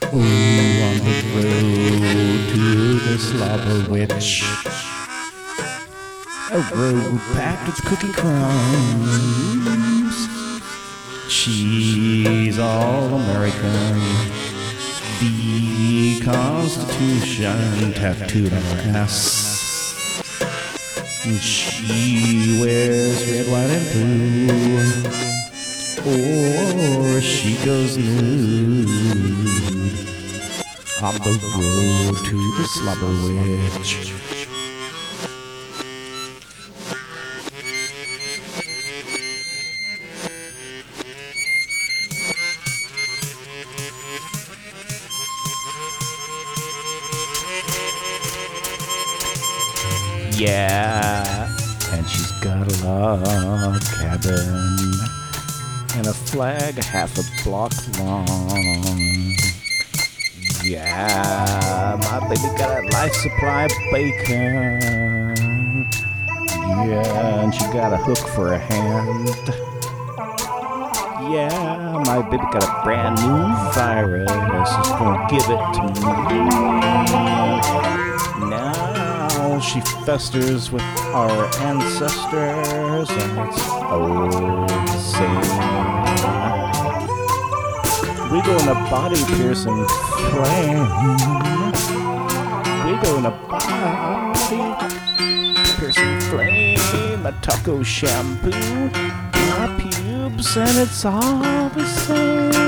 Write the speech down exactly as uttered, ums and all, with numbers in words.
Ooh, on the road to the slobber witch. A road packed with cookie crumbs. She's all American. The Constitution tattooed on her ass. And she wears red, white, and blue. Or she goes nude on the road to the slobber witch. Yeah, and she's got a log cabin and a flag half a block long. Yeah, my baby got a life supply of bacon. Yeah, and she got a hook for a hand. Yeah, my baby got a brand new virus. She's gonna give it to me. Now she festers with our ancestors, and it's all the same. We go in a body piercing flame. We go in a body piercing flame. A taco shampoo, my pubes, and it's all the same.